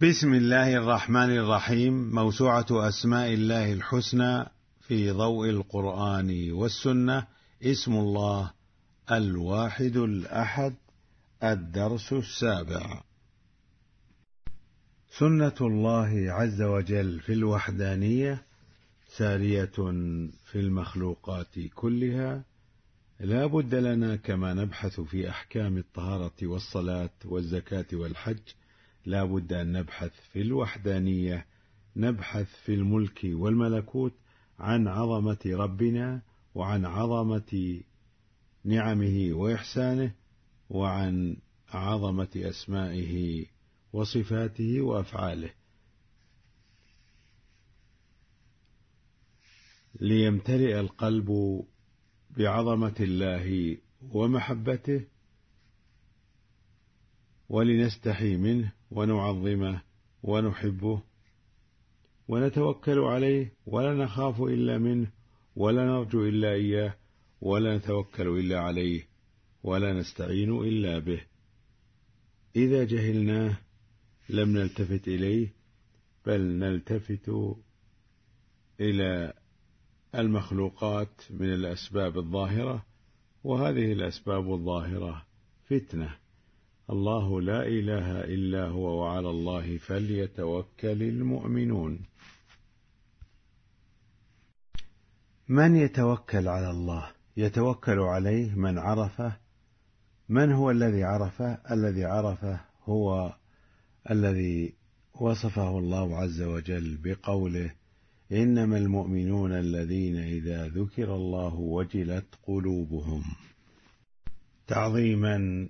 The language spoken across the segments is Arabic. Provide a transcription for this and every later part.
بسم الله الرحمن الرحيم. موسوعة أسماء الله الحسنى في ضوء القرآن والسنة. اسم الله الواحد الأحد. الدرس السابع. سنة الله عز وجل في الوحدانية سارية في المخلوقات كلها. لا بد لنا كما نبحث في أحكام الطهارة والصلاة والزكاة والحج، لا بد أن نبحث في الوحدانية، نبحث في الملك والملكوت عن عظمة ربنا وعن عظمة نعمه وإحسانه وعن عظمة أسمائه وصفاته وأفعاله، ليمتلئ القلب بعظمة الله ومحبته، ولنستحي منه ونعظمه ونحبه ونتوكل عليه، ولا نخاف إلا منه ولا نرجو إلا إياه ولا نتوكل إلا عليه ولا نستعين إلا به. إذا جهلناه لم نلتفت إليه، بل نلتفت إلى المخلوقات من الأسباب الظاهرة، وهذه الأسباب الظاهرة فتنة. الله لا إله إلا هو، وعلى الله فليتوكل المؤمنون. من يتوكل على الله؟ يتوكل عليه من عرفه. من هو الذي عرفه؟ الذي عرفه هو الذي وصفه الله عز وجل بقوله: إنما المؤمنون الذين إذا ذكر الله وجلت قلوبهم، تعظيما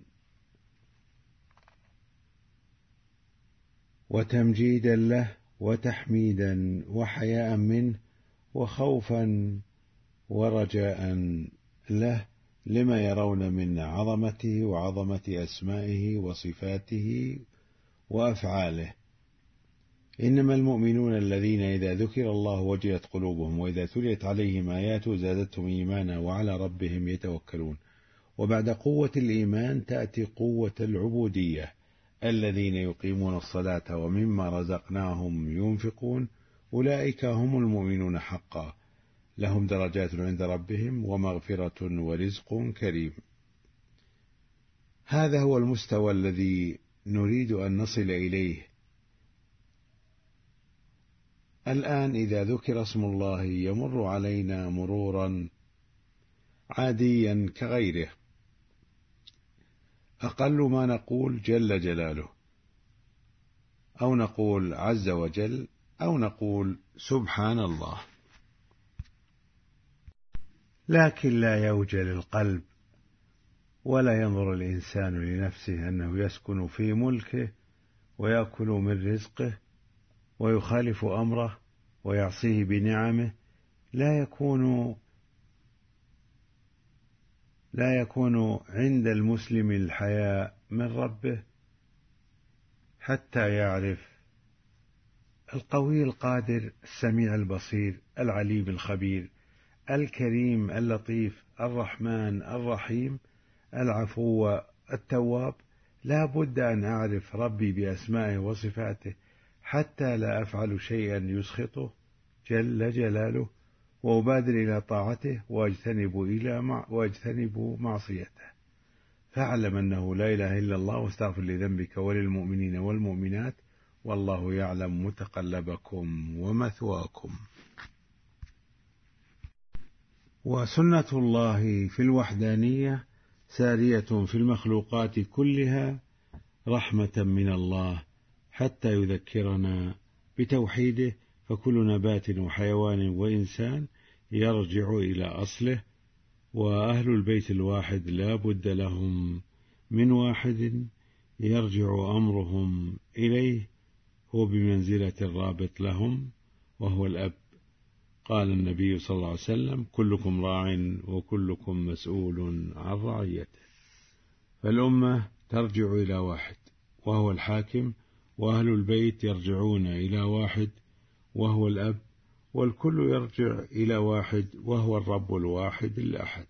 وتمجيدا له وتحميدا وحياء منه وخوفا ورجاء له، لما يرون من عظمته وعظمة أسمائه وصفاته وأفعاله. إنما المؤمنون الذين إذا ذكر الله وجلت قلوبهم وإذا تليت عليهم آياته زادتهم إيمانا وعلى ربهم يتوكلون. وبعد قوة الإيمان تأتي قوة العبودية. الذين يقيمون الصلاة ومما رزقناهم ينفقون أولئك هم المؤمنون حقا، لهم درجات عند ربهم ومغفرة ورزق كريم. هذا هو المستوى الذي نريد أن نصل إليه. الآن إذا ذكر اسم الله يمر علينا مرورا عاديا كغيره، أقل ما نقول جل جلاله، أو نقول عز وجل، أو نقول سبحان الله، لكن لا يوجل القلب ولا ينظر الإنسان لنفسه أنه يسكن في ملكه ويأكل من رزقه ويخالف أمره ويعصيه بنعمه. لا يكون عند المسلم الحياء من ربه حتى يعرف القوي القادر السميع البصير العليم الخبير الكريم اللطيف الرحمن الرحيم العفو التواب. لا بد أن أعرف ربي بأسمائه وصفاته حتى لا أفعل شيئا يسخطه جل جلاله، وأبادر إلى طاعته وأجتنب معصيته. فاعلم أنه لا إله إلا الله، واستغفر لذنبك وللمؤمنين والمؤمنات، والله يعلم متقلبكم ومثواكم. وسنة الله في الوحدانية سارية في المخلوقات كلها رحمة من الله حتى يذكرنا بتوحيده، فكل نبات وحيوان وإنسان يرجع إلى أصله، وأهل البيت الواحد لا بد لهم من واحد يرجع أمرهم إليه، هو بمنزلة الرابط لهم وهو الأب. قال النبي صلى الله عليه وسلم: كلكم راع وكلكم مسؤول عن رعيته. فالأمة ترجع إلى واحد وهو الحاكم، وأهل البيت يرجعون إلى واحد وهو الأب، والكل يرجع إلى واحد وهو الرب الواحد الأحد.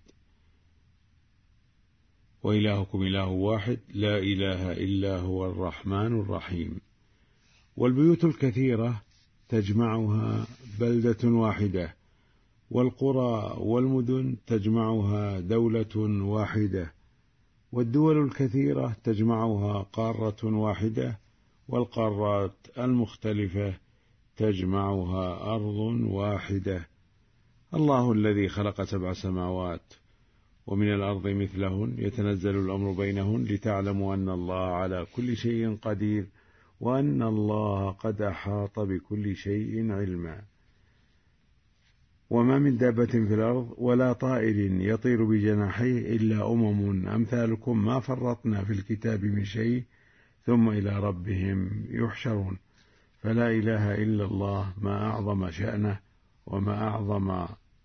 وإلهكم إله واحد لا إله إلا هو الرحمن الرحيم. والبيوت الكثيرة تجمعها بلدة واحدة، والقرى والمدن تجمعها دولة واحدة، والدول الكثيرة تجمعها قارة واحدة، والقارات المختلفة تجمعها أرض واحدة. الله الذي خلق 7 سماوات ومن الأرض مثلهن يتنزل الأمر بينهن لتعلموا أن الله على كل شيء قدير وأن الله قد أحاط بكل شيء علما. وما من دابة في الأرض ولا طائر يطير بجناحيه إلا أمم أمثالكم ما فرطنا في الكتاب من شيء ثم إلى ربهم يحشرون. فلا إله إلا الله، ما أعظم شأنه وما أعظم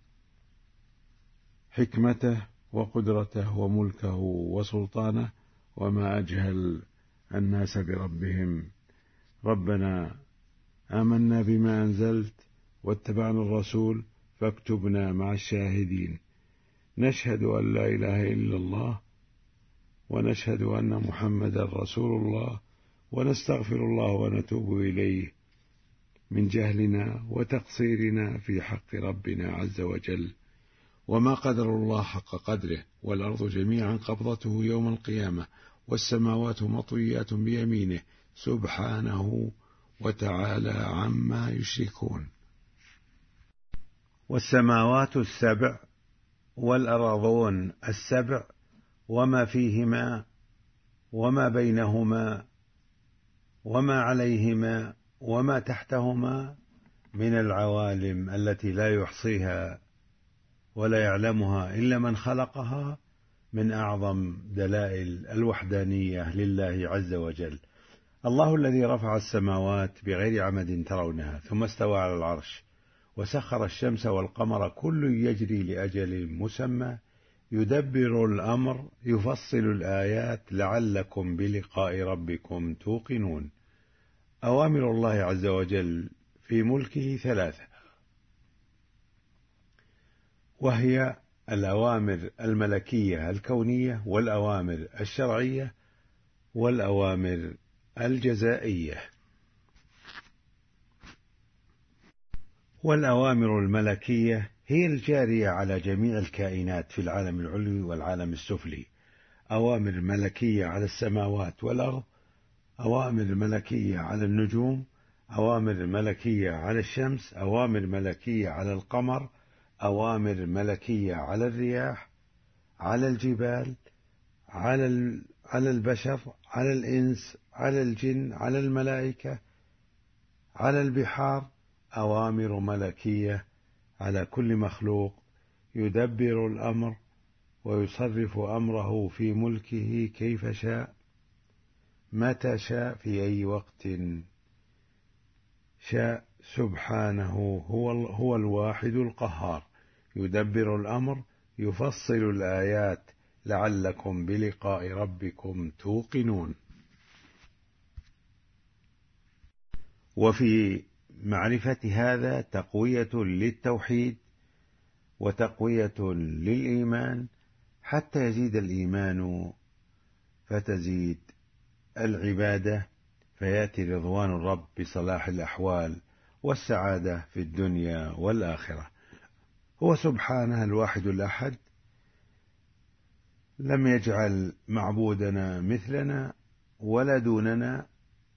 حكمته وقدرته وملكه وسلطانه، وما أجهل الناس بربهم. ربنا آمنا بما أنزلت واتبعنا الرسول فاكتبنا مع الشاهدين. نشهد أن لا إله إلا الله ونشهد أن محمدا رسول الله، ونستغفر الله ونتوب إليه من جهلنا وتقصيرنا في حق ربنا عز وجل. وما قدر الله حق قدره، والأرض جميعا قبضته يوم القيامة، والسماوات مطويات بيمينه سبحانه وتعالى عما يشركون. والسماوات السبع والأرضون السبع وما فيهما وما بينهما وما عليهما وما تحتهما من العوالم التي لا يحصيها ولا يعلمها إلا من خلقها، من أعظم دلائل الوحدانية لله عز وجل. الله الذي رفع السماوات بغير عمد ترونها ثم استوى على العرش، وسخر الشمس والقمر كل يجري لأجل مسمى، يدبر الأمر يفصل الآيات لعلكم بلقاء ربكم توقنون. أوامر الله عز وجل في ملكه 3، وهي الأوامر الملكية الكونية، والأوامر الشرعية، والأوامر الجزائية. والأوامر الملكية هي الجارية على جميع الكائنات في العالم العلوي والعالم السفلي. أوامر ملكية على السماوات والأرض، أوامر ملكية على النجوم، أوامر ملكية على الشمس، أوامر ملكية على القمر، أوامر ملكية على الرياح، على الجبال، على البشر، على الإنس، على الجن، على الملائكة، على البحار. أوامر ملكية على كل مخلوق يدبر الأمر ويصرف أمره في ملكه كيف شاء متى شاء في أي وقت شاء. سبحانه هو الواحد القهار، يدبر الأمر يفصل الآيات لعلكم بلقاء ربكم توقنون. وفي معرفة هذا تقوية للتوحيد وتقوية للإيمان حتى يزيد الإيمان فتزيد العبادة، فيأتي رضوان الرب بصلاح الأحوال والسعادة في الدنيا والآخرة. هو سبحانه الواحد الأحد، لم يجعل معبودنا مثلنا ولا دوننا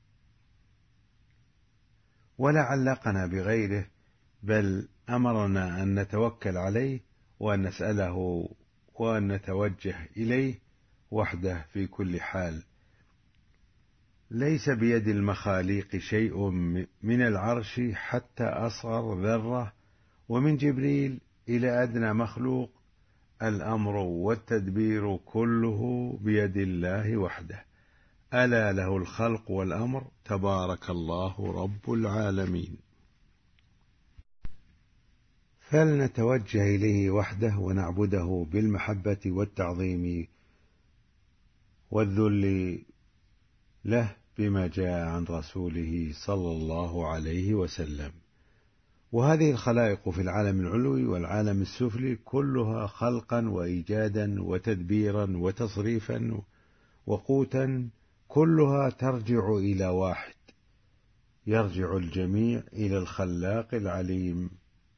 ولا علقنا بغيره، بل أمرنا أن نتوكل عليه وأن نسأله وأن نتوجه إليه وحده في كل حال. ليس بيد المخاليق شيء من العرش حتى أصغر ذرة، ومن جبريل إلى أدنى مخلوق، الأمر والتدبير كله بيد الله وحده. ألا له الخلق والأمر، تبارك الله رب العالمين. فلنتوجه إليه وحده ونعبده بالمحبة والتعظيم والذل له بما جاء عن رسوله صلى الله عليه وسلم. وهذه الخلائق في العالم العلوي والعالم السفلي كلها خلقا وإيجادا وتدبيرا وتصريفا وقوتا، كلها ترجع إلى واحد يرجع الجميع إلى الخلاق العليم.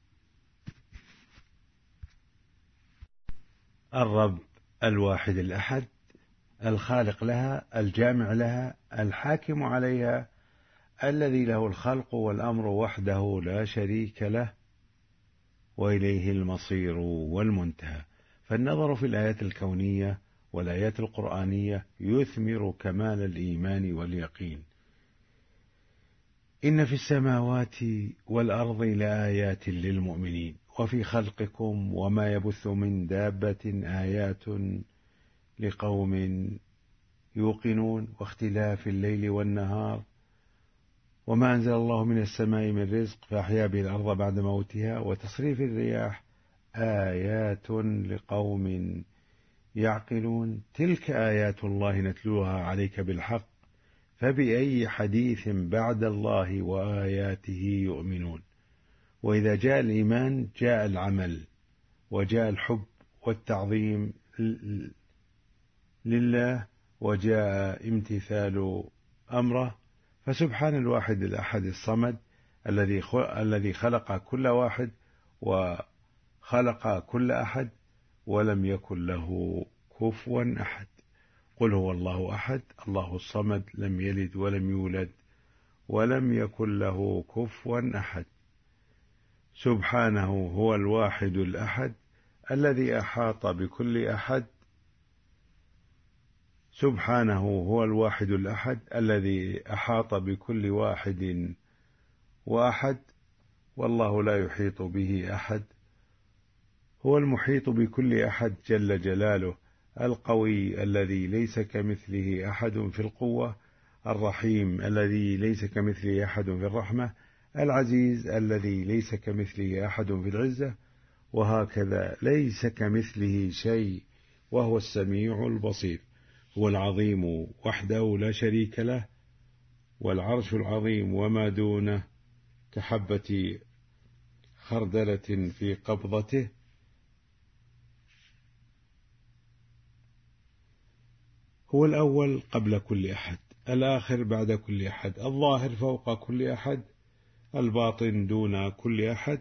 الرب الواحد الأحد، الخالق لها، الجامع لها، الحاكم عليها، الذي له الخلق والأمر وحده لا شريك له، وإليه المصير والمنتهى. فالنظر في الآيات الكونية والآيات القرآنية يثمر كمال الإيمان واليقين. إن في السماوات والأرض لآيات للمؤمنين وفي خلقكم وما يبث من دابة آيات لقوم يوقنون واختلاف الليل والنهار وما أنزل الله من السماء من رزق فأحيا به الأرض بعد موتها وتصريف الرياح آيات لقوم يعقلون تلك آيات الله نتلوها عليك بالحق فبأي حديث بعد الله وآياته يؤمنون. وإذا جاء الإيمان جاء العمل وجاء الحب والتعظيم لله وجاء امتثال أمره. فسبحان الواحد الأحد الصمد الذي خلق كل واحد وخلق كل أحد ولم يكن له كفوا أحد. قل هو الله أحد الله الصمد لم يلد ولم يولد ولم يكن له كفوا أحد. سبحانه هو الواحد الأحد الذي أحاط بكل أحد. سبحانه هو الواحد الأحد الذي أحاط بكل واحد وأحد والله لا يحيط به أحد. هو المحيط بكل أحد جل جلاله، القوي الذي ليس كمثله أحد في القوة، الرحيم الذي ليس كمثله أحد في الرحمة، العزيز الذي ليس كمثله أحد في العزة، وهكذا ليس كمثله شيء وهو السميع البصير. هو العظيم وحده لا شريك له، والعرش العظيم وما دونه كحبة خردلة في قبضته. هو الأول قبل كل أحد، الآخر بعد كل أحد، الظاهر فوق كل أحد، الباطن دون كل أحد،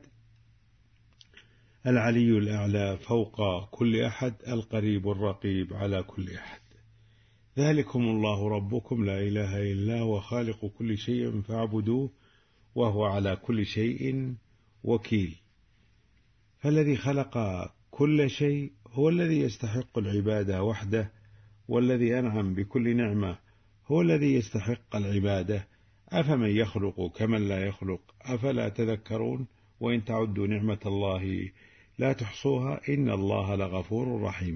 العلي الأعلى فوق كل أحد، القريب الرقيب على كل أحد. ذلكم الله ربكم لا إله إلا هو خالق كل شيء فاعبدوه وهو على كل شيء وكيل. فالذي خلق كل شيء هو الذي يستحق العبادة وحده، والذي أنعم بكل نعمة هو الذي يستحق العبادة. أفمن يخلق كمن لا يخلق أفلا تذكرون وإن تعدوا نعمة الله لا تحصوها إن الله لغفور رحيم.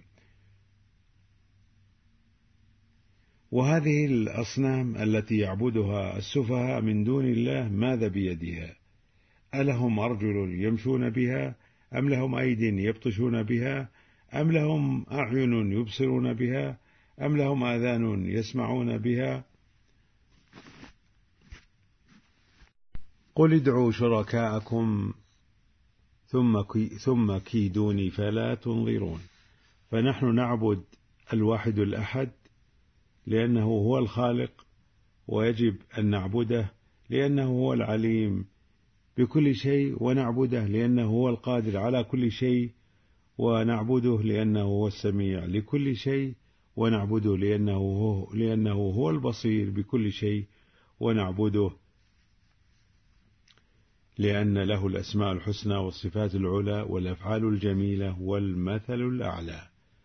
وهذه الأصنام التي يعبدها السفهاء من دون الله ماذا بيدها؟ ألهم أرجل يمشون بها أم لهم أيد يبطشون بها أم لهم أعين يبصرون بها أم لهم آذان يسمعون بها؟ قل ادعوا شركاءكم ثم كيدوني فلا تنظرون. فنحن نعبد الواحد الأحد لأنه هو الخالق، ويجب أن نعبده لأنه هو العليم بكل شيء، ونعبده لأنه هو القادر على كل شيء، ونعبده لأنه هو السميع لكل شيء، ونعبده لأنه هو البصير بكل شيء، ونعبده لأن له الأسماء الحسنى والصفات العلى والأفعال الجميلة والمثل الأعلى.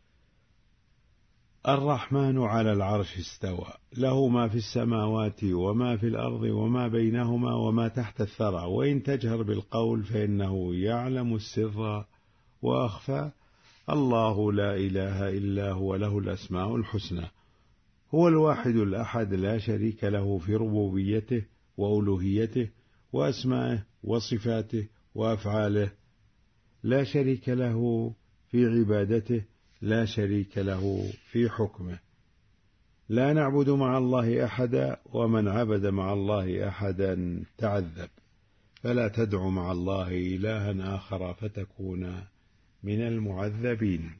الرحمن على العرش استوى، له ما في السماوات وما في الأرض وما بينهما وما تحت الثرى، وإن تجهر بالقول فإنه يعلم السر وأخفى. الله لا إله إلا هو له الأسماء الحسنى. هو الواحد الأحد لا شريك له في ربوبيته وألوهيته وأسمائه وصفاته وأفعاله، لا شريك له في عبادته، لا شريك له في حكمه. لا نعبد مع الله أحدا، ومن عبد مع الله أحدا تعذب. فلا تدع مع الله إلها آخر فتكون من المعذبين.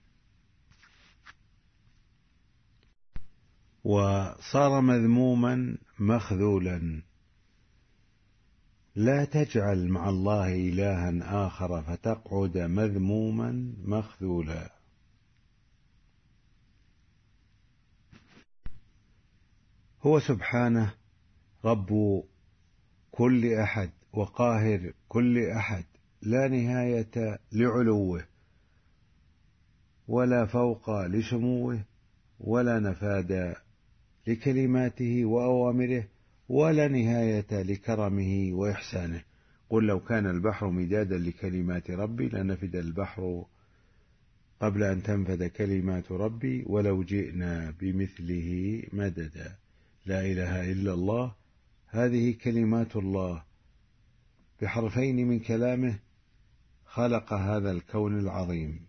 وصار مذموما مخذولا لا تجعل مع الله إلها آخر فتقعد مذموما مخذولا. هو سبحانه رب كل أحد وقاهر كل أحد، لا نهاية لعلوه ولا فوق لسموه ولا نفاد لكلماته وأوامره ولا نهاية لكرمه وإحسانه. قل لو كان البحر مدادا لكلمات ربي لنفد البحر قبل أن تنفد كلمات ربي ولو جئنا بمثله مددا. لا إله إلا الله، هذه كلمات الله بحرفين من كلامه خلق هذا الكون العظيم،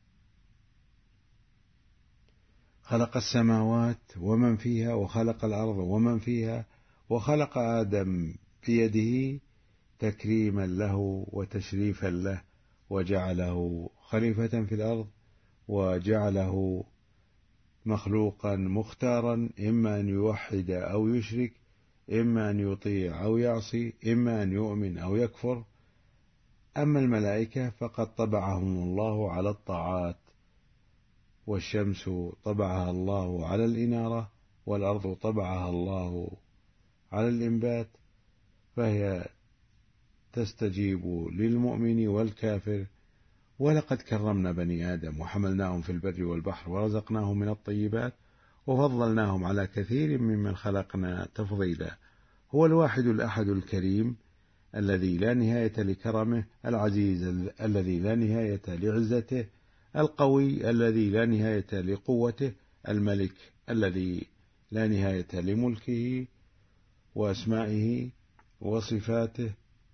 خلق السماوات ومن فيها وخلق الأرض ومن فيها، وخلق آدم بيده تكريما له وتشريفا له، وجعله خليفة في الأرض، وجعله مخلوقا مختارا، إما أن يوحد أو يشرك، إما أن يطيع أو يعصي، إما أن يؤمن أو يكفر. أما الملائكة فقد طبعهم الله على الطاعات، والشمس طبعها الله على الإنارة، والأرض طبعها الله على الإنبات، فهي تستجيب للمؤمن والكافر. ولقد كرمنا بني آدم وحملناهم في البر والبحر ورزقناهم من الطيبات وفضلناهم على كثير ممن خلقنا تفضيلا. هو الواحد الأحد الكريم الذي لا نهاية لكرمه، العزيز الذي لا نهاية لعزته، القوي الذي لا نهاية لقوته، الملك الذي لا نهاية لملكه وأسمائه وصفاته،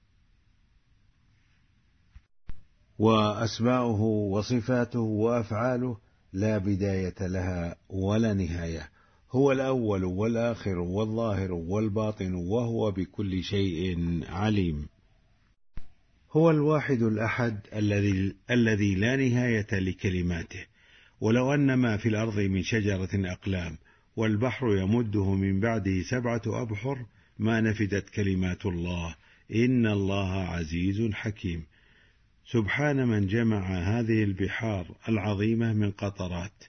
وأسماؤه وصفاته وأفعاله لا بداية لها ولا نهاية. هو الأول والآخر والظاهر والباطن، وهو بكل شيء عليم. هو الواحد الأحد الذي لا نهاية لكلماته. ولو أن ما في الأرض من شجرة أقلام والبحر يمده من بعده 7 أبحر ما نفدت كلمات الله، إن الله عزيز حكيم. سبحان من جمع هذه البحار العظيمة من قطرات.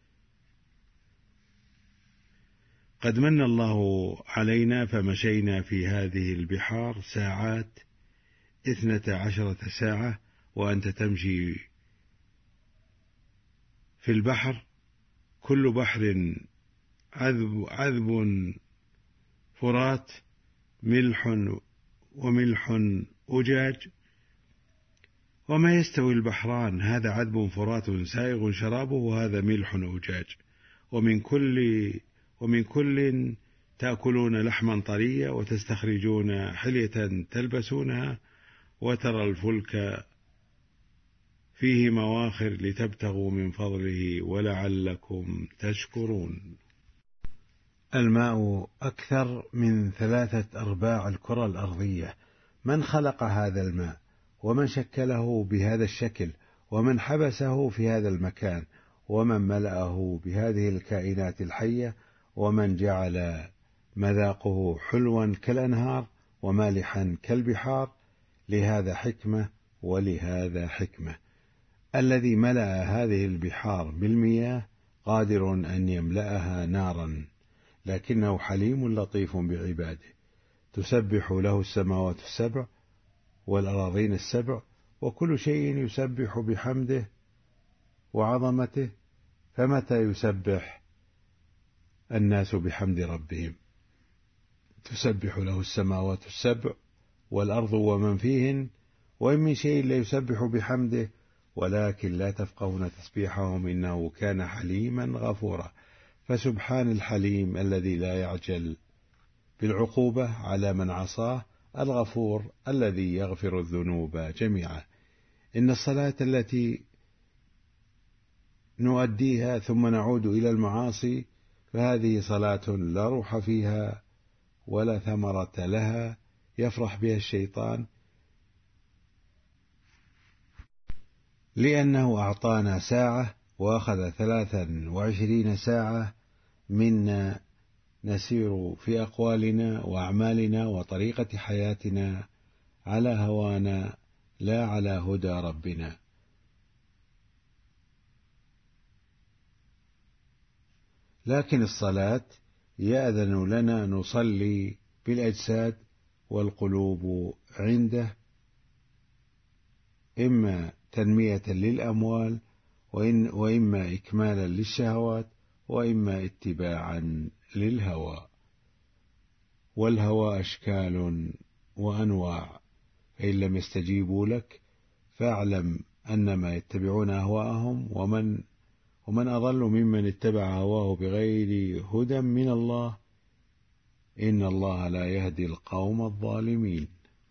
قد من الله علينا فمشينا في هذه البحار ساعات، 12 ساعة، وأنت تمشي في البحر، كل بحر عذب فرات، ملح وملح أجاج، وما يستوي البحران، هذا عذب فرات سائغ شرابه وهذا ملح أجاج، ومن كل تأكلون لحما طريا وتستخرجون حلية تلبسونها، وترى الفلك فيه مواخر لتبتغوا من فضله ولعلكم تشكرون. الماء أكثر من 3/4 الكرة الأرضية. من خلق هذا الماء؟ ومن شكله بهذا الشكل؟ ومن حبسه في هذا المكان؟ ومن ملأه بهذه الكائنات الحية؟ ومن جعل مذاقه حلوا كالأنهار ومالحا كالبحار؟ لهذا حكمة ولهذا حكمة. الذي ملأ هذه البحار بالمياه قادر أن يملأها نارا، لكنه حليم لطيف بعباده. تسبح له السماوات ال7 والأراضين ال7، وكل شيء يسبح بحمده وعظمته. فمتى يسبح الناس بحمد ربهم؟ تسبح له السماوات ال7 والأرض ومن فيهن، وإن من شيء لا يسبح بحمده ولكن لا تفقهون تسبيحهم إنه كان حليما غفورا. فسبحان الحليم الذي لا يعجل بالعقوبة على من عصاه، الغفور الذي يغفر الذنوب جميعا. إن الصلاة التي نؤديها ثم نعود إلى المعاصي فهذه صلاة لا روح فيها ولا ثمرة لها، يفرح بها الشيطان، لأنه أعطانا ساعة وأخذ 23 ساعة منا نسير في أقوالنا وأعمالنا وطريقة حياتنا على هوانا لا على هدى ربنا. لكن الصلاة يأذن لنا نصلي بالأجساد والقلوب عنده، إما تنمية للأموال وإما إكمالا للشهوات وإما اتباعا للهوى. والهوى أشكال وأنواع، فإن لم يستجيبوا لك فاعلم أنما يتبعون أهواءهم، ومن أضل ممن اتبع هواه بغير هدى من الله، إن الله لا يهدي القوم الظالمين.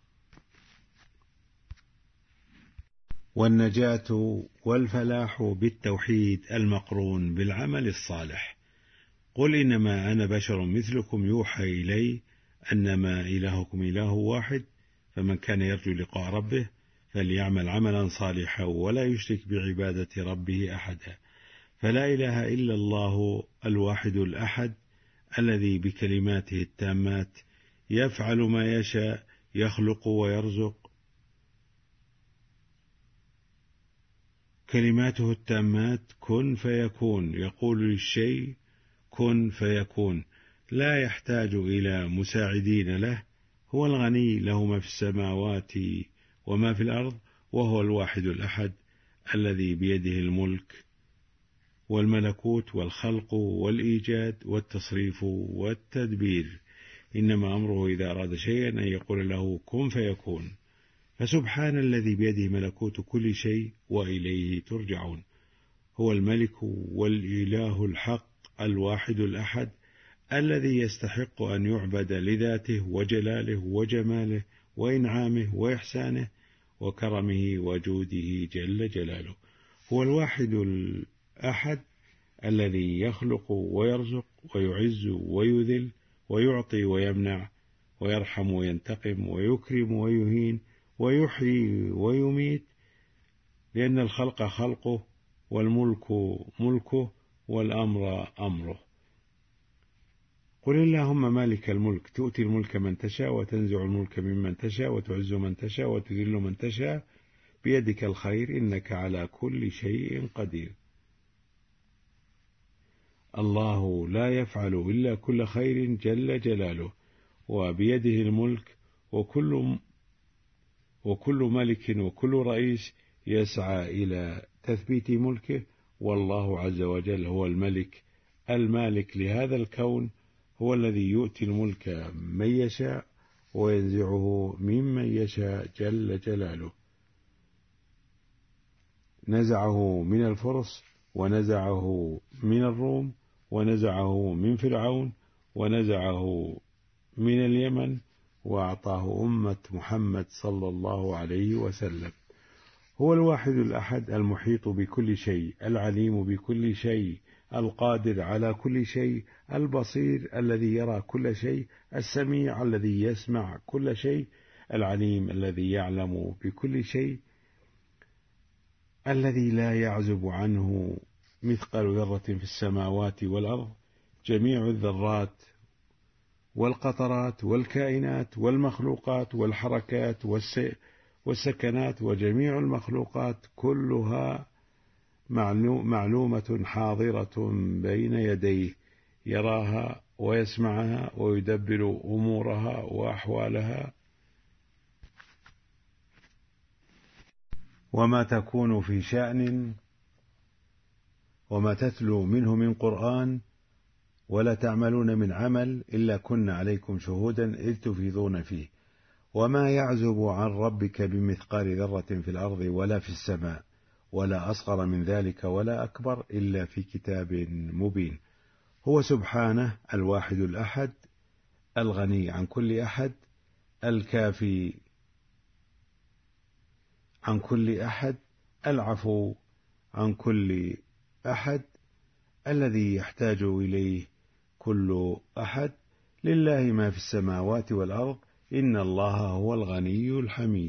والنجاة والفلاح بالتوحيد المقرون بالعمل الصالح. قل إنما أنا بشر مثلكم يوحى إلي أنما إلهكم إله واحد، فمن كان يرجو لقاء ربه فليعمل عملا صالحا ولا يشرك بعبادة ربه أحدا. فلا إله إلا الله الواحد الأحد الذي بكلماته التامات يفعل ما يشاء، يخلق ويرزق. كلماته التامات كن فيكون، يقول للشيء كن فيكون، لا يحتاج إلى مساعدين له. هو الغني، له ما في السماوات وما في الأرض، وهو الواحد الأحد الذي بيده الملك والملكوت والخلق والإيجاد والتصريف والتدبير. إنما أمره إذا أراد شيئا أن يقول له كن فيكون. فسبحان الذي بيده ملكوت كل شيء وإليه ترجعون. هو الملك والإله الحق الواحد الأحد الذي يستحق أن يعبد لذاته وجلاله وجماله وإنعامه وإحسانه وكرمه وجوده جل جلاله. هو الواحد الأحد الذي يخلق ويرزق ويعز ويذل ويعطي ويمنع ويرحم وينتقم ويكرم ويهين ويحيي ويميت، لأن الخلق خلقه والملك ملكه والأمر أمره. قل اللهم مالك الملك تؤتي الملك من تشاء وتنزع الملك ممن تشاء وتعز من تشاء وتذل من تشاء بيدك الخير إنك على كل شيء قدير. الله لا يفعل إلا كل خير جل جلاله، وبيده الملك، وكل ملك وكل رئيس يسعى إلى تثبيت ملكه، والله عز وجل هو الملك المالك لهذا الكون، هو الذي يؤتي الملك من يشاء وينزعه ممن يشاء جل جلاله. نزعه من الفرس ونزعه من الروم ونزعه من فرعون ونزعه من اليمن وأعطاه أمة محمد صلى الله عليه وسلم. هو الواحد الأحد المحيط بكل شيء، العليم بكل شيء، القادر على كل شيء، البصير الذي يرى كل شيء، السميع الذي يسمع كل شيء، العليم الذي يعلم بكل شيء، الذي لا يعزب عنه مثقال ذرة في السماوات والأرض، جميع الذرات والقطرات والكائنات والمخلوقات والحركات والسكنات وجميع المخلوقات كلها معلومة حاضرة بين يديه، يراها ويسمعها ويدبر أمورها وأحوالها. وما تكون في شأن وما تتلو منه من قرآن ولا تعملون من عمل إلا كنا عليكم شهودا إذ تفيضون فيه، وما يعزب عن ربك بمثقال ذرة في الأرض ولا في السماء ولا أصغر من ذلك ولا أكبر إلا في كتاب مبين. هو سبحانه الواحد الأحد الغني عن كل أحد، الكافي عن كل أحد، العفو عن كل أحد، الذي يحتاج إليه كل أحد. لله ما في السماوات والأرض إن الله هو الغني الحميد.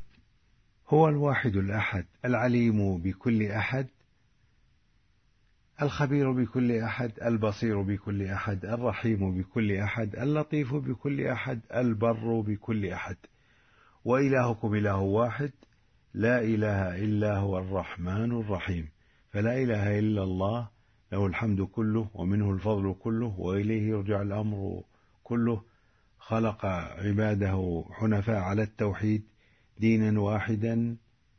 هو الواحد الأحد العليم بكل أحد، الخبير بكل أحد، البصير بكل أحد، الرحيم بكل أحد، اللطيف بكل أحد، البر بكل أحد. وإلهكم إله واحد لا إله إلا هو الرحمن الرحيم. فلا إله إلا الله، له الحمد كله ومنه الفضل كله وإليه يرجع الأمر كله. خلق عباده حنفاء على التوحيد دينا واحدا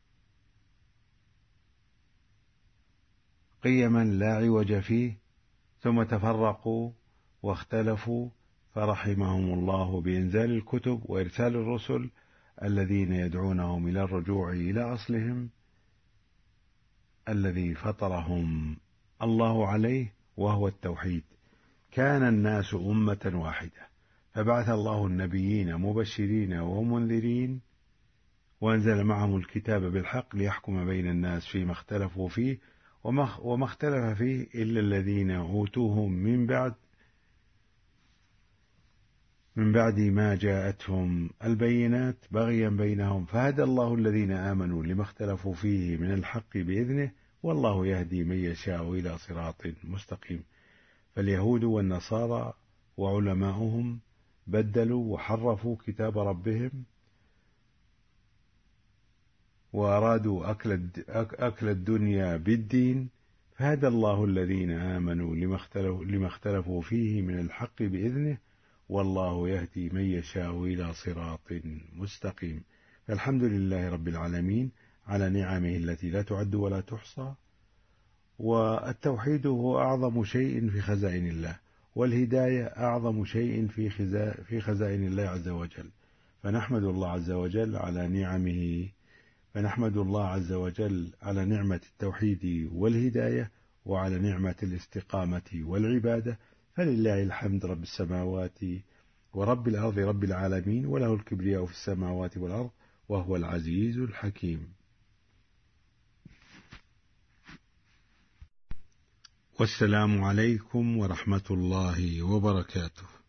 قيما لا عوج فيه، ثم تفرقوا واختلفوا فرحمهم الله بإنزال الكتب وإرسال الرسل الذين يدعونهم إلى الرجوع إلى أصلهم الذي فطرهم الله عليه وهو التوحيد. كان الناس أمة واحدة، فبعث الله النبيين مبشرين ومنذرين، وأنزل معهم الكتاب بالحق ليحكم بين الناس فيما اختلفوا فيه، وما اختلف فيه إلا الذين أوتوه من بعد ما جاءتهم البينات بغيا بينهم، فهدى الله الذين آمنوا لما اختلفوا فيه من الحق بإذنه، والله يهدي من يشاء إلى صراط مستقيم. فاليهود والنصارى وعلماؤهم بدلوا وحرفوا كتاب ربهم وأرادوا أكل الدنيا بالدين، فهدى الله الذين آمنوا لما اختلفوا فيه من الحق بإذنه، والله يهدي من يشاء إلى صراط مستقيم. فالحمد لله رب العالمين على نعمه التي لا تعد ولا تحصى. والتوحيد هو أعظم شيء في خزائن الله، والهداية أعظم شيء في خزائن الله عز وجل. فنحمد الله عز وجل على نعمه، فنحمد الله عز وجل على نعمة التوحيد والهداية، وعلى نعمة الاستقامة والعبادة. فلله الحمد رب السماوات ورب الأرض رب العالمين، وله الكبرياء في السماوات والأرض، وهو العزيز الحكيم. والسلام عليكم ورحمة الله وبركاته.